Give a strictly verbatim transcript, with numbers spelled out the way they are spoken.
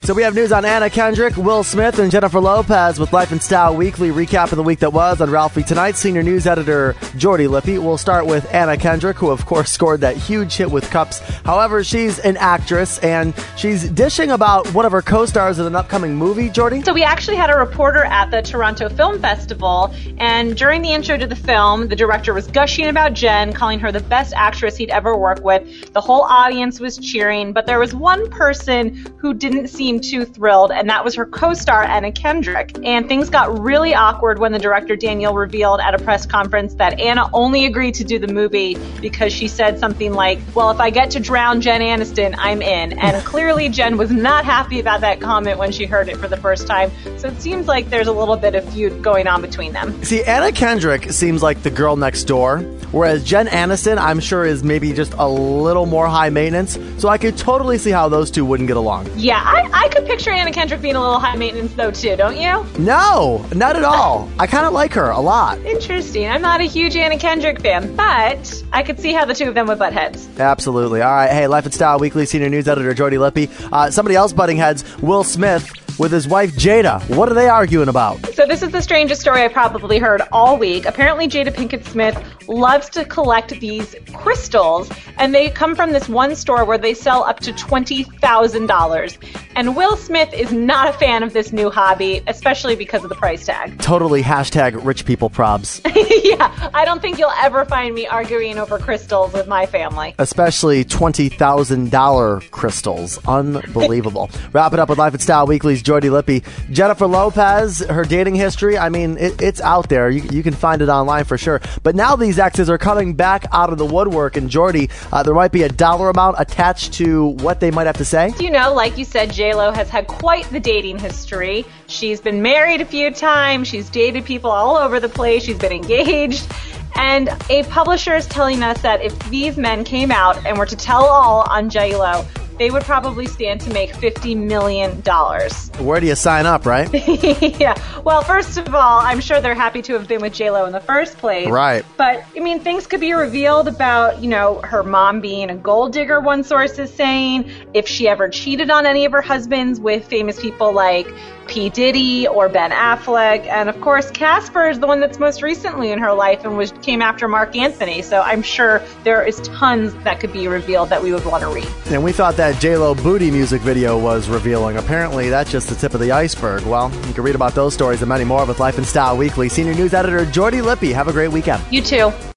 So we have news on Anna Kendrick, Will Smith, and Jennifer Lopez with Life and Style Weekly recap of the week that was on Ralphie Tonight. Senior news editor Jordy Lippy. We'll start with Anna Kendrick, who of course scored that huge hit with Cups. However, she's an actress and she's dishing about one of her co-stars in an upcoming movie, Jordy. So we actually had a reporter at the Toronto Film Festival, and during the intro to the film, the director was gushing about Jen, calling her the best actress he'd ever worked with. The whole audience was cheering, but there was one person who didn't seem too thrilled, and that was her co-star Anna Kendrick. And things got really awkward when the director Daniel revealed at a press conference that Anna only agreed to do the movie because she said something like, well, if I get to drown Jen Aniston, I'm in. And clearly Jen was not happy about that comment when she heard it for the first time. So it seems like there's a little bit of feud going on between them. See, Anna Kendrick seems like the girl next door, whereas Jen Aniston, I'm sure, is maybe just a little more high maintenance. So I could totally see how those two wouldn't get along. Yeah, I, I could picture Anna Kendrick being a little high maintenance though too, don't you? No, not at all. I kind of like her a lot. Interesting. I'm not a huge Anna Kendrick fan, but I could see how the two of them would butt heads. Absolutely. All right. Hey, Life and Style Weekly senior news editor Jordy Lippy. Uh, somebody else butting heads, Will Smith with his wife Jada. What are they arguing about? So this is the strangest story I probably heard all week. Apparently Jada Pinkett Smith loves to collect these crystals, and they come from this one store where they sell up to twenty thousand dollars. And Will Smith is not a fan of this new hobby, especially because of the price tag. Totally hashtag rich people probs. Yeah, I don't think you'll ever find me arguing over crystals with my family. Especially twenty thousand dollars crystals. Unbelievable. Wrap it up with Life and Style Weekly's Jordy Lippy. Jennifer Lopez, her dating history, I mean, it, it's out there. You, you can find it online for sure. But now these exes are coming back out of the woodwork. And Jordy, uh, there might be a dollar amount attached to what they might have to say. You know, like you said, J-Lo has had quite the dating history. She's been married a few times. She's dated people all over the place. She's been engaged. And a publisher is telling us that if these men came out and were to tell all on J-Lo, they would probably stand to make fifty million dollars. Where do you sign up, right? Yeah. Well, first of all, I'm sure they're happy to have been with J-Lo in the first place. Right. But, I mean, things could be revealed about, you know, her mom being a gold digger, one source is saying, if she ever cheated on any of her husbands with famous people like P. Diddy or Ben Affleck. And, of course, Casper is the one that's most recently in her life and was came after Mark Anthony. So I'm sure there is tons that could be revealed that we would want to read. And we thought that J-Lo booty music video was revealing. Apparently, that's just the tip of the iceberg. Well, you can read about those stories and many more with Life and Style Weekly. Senior news editor Jordy Lippy. Have a great weekend. You too.